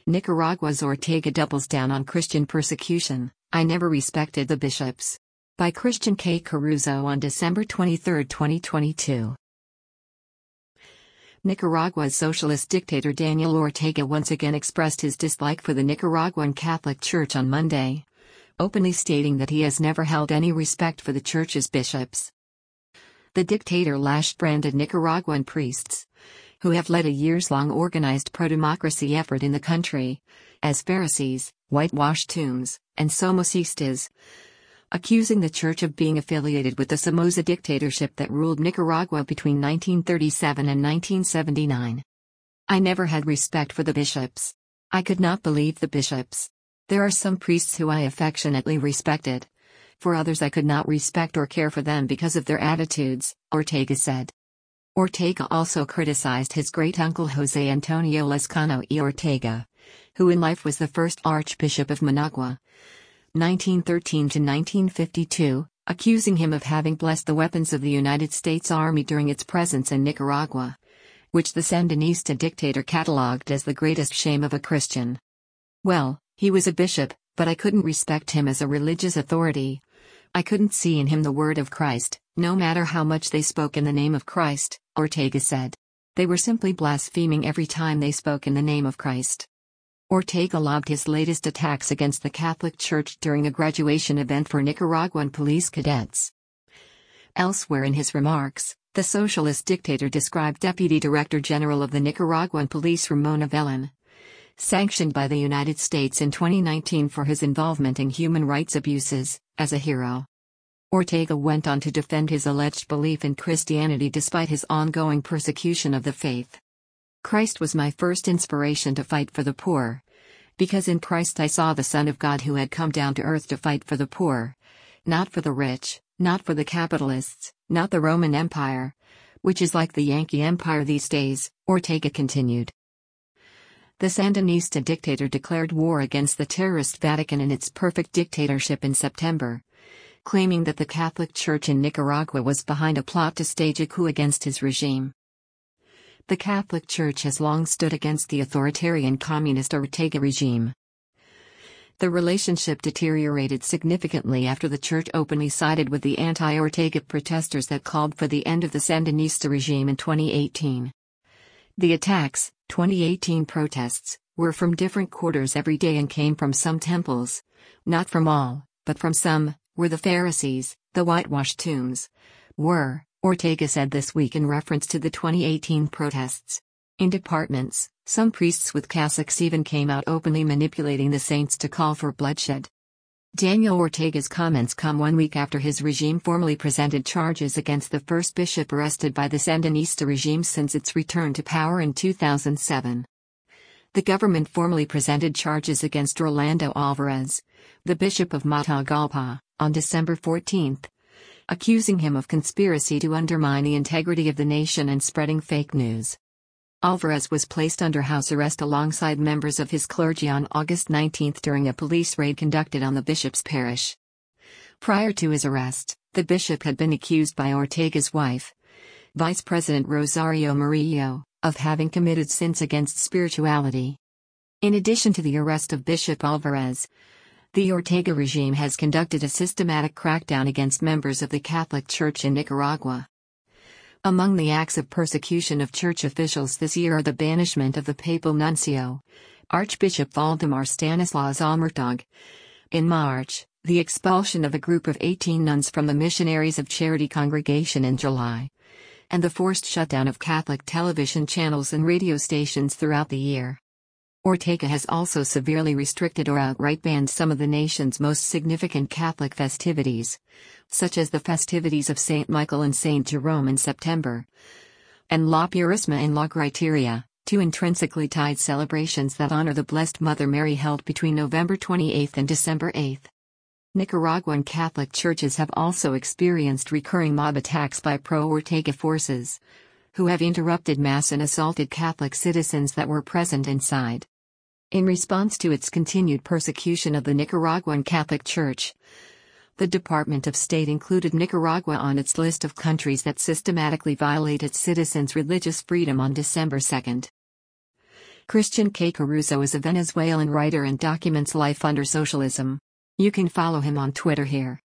Nicaragua's Ortega doubles down on Christian persecution. I never respected the bishops. By Christian K. Caruso on December 23, 2022. Nicaragua's socialist dictator Daniel Ortega once again expressed his dislike for the Nicaraguan Catholic Church on Monday, openly stating that he has never held any respect for the church's bishops. The dictator lashed-branded Nicaraguan priests, who have led a years-long organized pro-democracy effort in the country, as Pharisees, whitewashed tombs, and Somocistas, accusing the church of being affiliated with the Somoza dictatorship that ruled Nicaragua between 1937 and 1979. I never had respect for the bishops. I could not believe the bishops. There are some priests who I affectionately respected. For others I could not respect or care for them because of their attitudes, Ortega said. Ortega also criticized his great-uncle José Antonio Lescano y Ortega, who in life was the first Archbishop of Managua, 1913 to 1952, accusing him of having blessed the weapons of the United States Army during its presence in Nicaragua, which the Sandinista dictator catalogued as the greatest shame of a Christian. Well, he was a bishop, but I couldn't respect him as a religious authority. I couldn't see in him the word of Christ, no matter how much they spoke in the name of Christ, Ortega said. They were simply blaspheming every time they spoke in the name of Christ. Ortega lobbed his latest attacks against the Catholic Church during a graduation event for Nicaraguan police cadets. Elsewhere in his remarks, the socialist dictator described Deputy Director General of the Nicaraguan Police Ramon Avellán, sanctioned by the United States in 2019 for his involvement in human rights abuses, as a hero. Ortega went on to defend his alleged belief in Christianity despite his ongoing persecution of the faith. Christ was my first inspiration to fight for the poor. Because in Christ I saw the Son of God who had come down to earth to fight for the poor. Not for the rich, not for the capitalists, not the Roman Empire, which is like the Yankee Empire these days, Ortega continued. The Sandinista dictator declared war against the terrorist Vatican and its perfect dictatorship in September, claiming that the Catholic Church in Nicaragua was behind a plot to stage a coup against his regime. The Catholic Church has long stood against the authoritarian communist Ortega regime. The relationship deteriorated significantly after the Church openly sided with the anti-Ortega protesters that called for the end of the Sandinista regime in 2018. The attacks, 2018 protests, were from different quarters every day and came from some temples, not from all, but from some, where the Pharisees, the whitewashed tombs, were, Ortega said this week in reference to the 2018 protests. In departments, some priests with cassocks even came out openly manipulating the saints to call for bloodshed. Daniel Ortega's comments come 1 week after his regime formally presented charges against the first bishop arrested by the Sandinista regime since its return to power in 2007. The government formally presented charges against Rolando Alvarez, the bishop of Matagalpa, on December 14, accusing him of conspiracy to undermine the integrity of the nation and spreading fake news. Alvarez was placed under house arrest alongside members of his clergy on August 19 during a police raid conducted on the bishop's parish. Prior to his arrest, the bishop had been accused by Ortega's wife, Vice President Rosario Murillo, of having committed sins against spirituality. In addition to the arrest of Bishop Alvarez, the Ortega regime has conducted a systematic crackdown against members of the Catholic Church in Nicaragua. Among the acts of persecution of church officials this year are the banishment of the papal nuncio, Archbishop Valdemar Stanislaus Almertag. In March, the expulsion of a group of 18 nuns from the Missionaries of Charity congregation in July, and the forced shutdown of Catholic television channels and radio stations throughout the year. Ortega has also severely restricted or outright banned some of the nation's most significant Catholic festivities, such as the festivities of St. Michael and St. Jerome in September, and La Purísima and La Griteria, two intrinsically tied celebrations that honor the Blessed Mother Mary held between November 28 and December 8. Nicaraguan Catholic churches have also experienced recurring mob attacks by pro-Ortega forces, who have interrupted Mass and assaulted Catholic citizens that were present inside. In response to its continued persecution of the Nicaraguan Catholic Church, the Department of State included Nicaragua on its list of countries that systematically violate its citizens' religious freedom on December 2. Christian K. Caruso is a Venezuelan writer and documents life under socialism. You can follow him on Twitter here.